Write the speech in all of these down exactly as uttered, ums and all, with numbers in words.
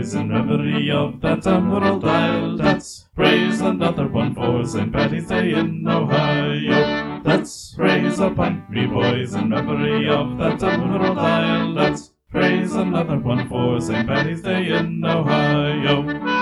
boys, in memory of that Emerald Isle. Let's raise another one for Saint Patty's Day in Ohio. Let's raise a pint, me boys, in memory of that Emerald Isle. Let's raise another one for Saint Patty's Day in Ohio.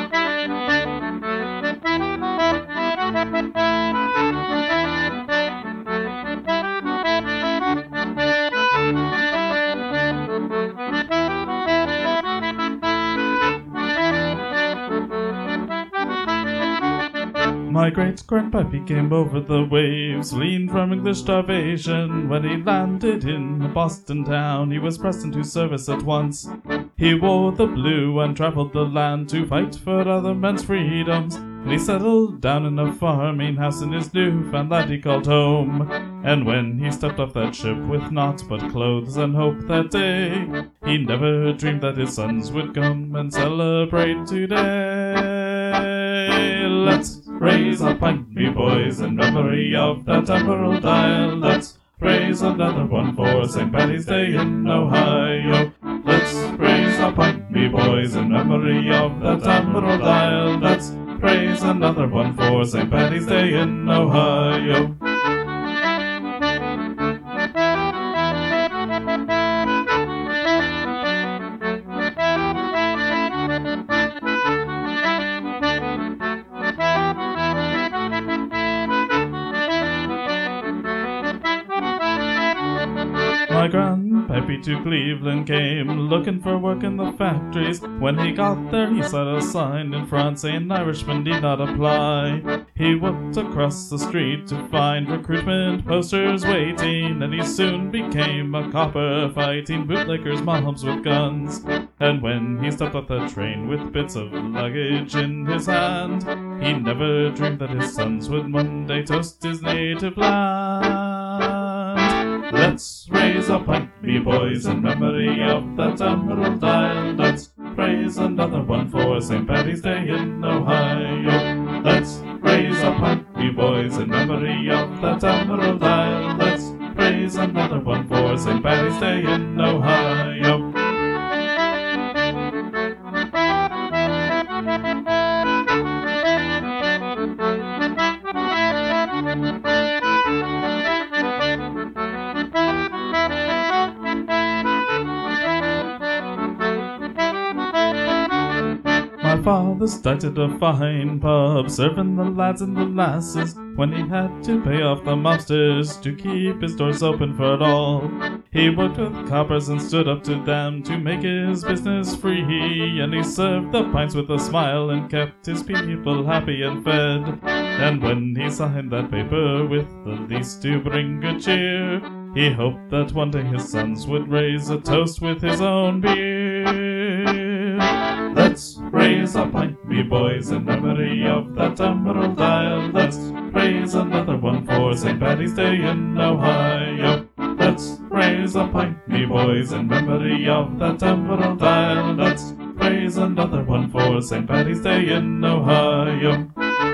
My great-grandpappy came over the waves, lean from English starvation. When he landed in Boston town, he was pressed into service at once. He wore the blue and traveled the land to fight for other men's freedoms. And he settled down in a farming house in his Newfound land he called home. And when he stepped off that ship with naught but clothes and hope that day, he never dreamed that his sons would come and celebrate today. Let's raise a pint, me boys, in memory of that Emerald Isle. Let's raise another one for Saint Patty's Day in Ohio. Let's raise a pint, me boys, in memory of that Emerald Isle. Let's raise another one for Saint Patty's Day in Ohio. My grandpappy to Cleveland came, looking for work in the factories. When he got there, he saw a sign in front saying Irishmen need not apply. He walked across the street to find recruitment posters waiting, and he soon became a copper, fighting bootleggers' moms with guns. And when he stepped off the train with bits of luggage in his hand, he never dreamed that his sons would one day toast his native land. Let's raise a pint, me boys, in memory of that Emerald Isle. Let's raise another one for Saint Patty's Day in Ohio. Let's raise a pint, me boys, in memory of that Emerald Isle. Let's raise another one for Saint Patty's Day in Ohio. My father started a fine pub, serving the lads and the lasses, when he had to pay off the mobsters to keep his doors open for it all. He worked with coppers and stood up to them to make his business free, and he served the pints with a smile and kept his people happy and fed. And when he signed that paper with the lease to bring good cheer, he hoped that one day his sons would raise a toast with his own beer. Let's raise a pint, me boys, in memory of that Emerald Isle. Let's raise another one for Saint Patty's Day in Ohio. Let's raise a pint, me boys, in memory of that Emerald Isle. Let's raise another one for Saint Patty's Day in Ohio.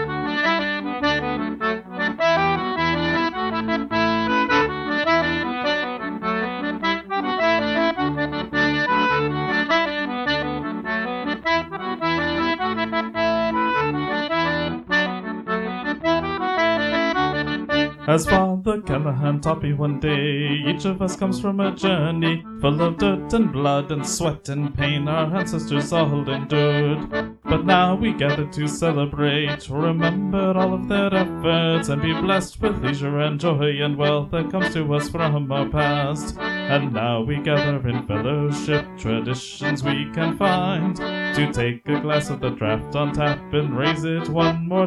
As Father Callahan taught me one day, each of us comes from a journey full of dirt and blood and sweat and pain our ancestors all endured. But now we gather to celebrate, remember all of their efforts, and be blessed with leisure and joy and wealth that comes to us from our past. And now we gather in fellowship, traditions we can find, to take a glass of the draft on tap and raise it one more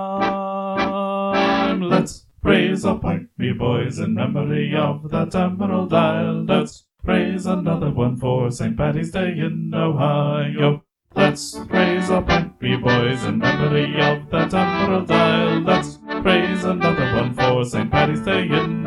time. Let's raise a pint, me boys, in memory of that Emerald Isle. Let's raise another one for Saint Patty's Day in Ohio. Let's raise a pint, me boys, in memory of that Emerald Isle. Let's raise another one for Saint Patty's Day in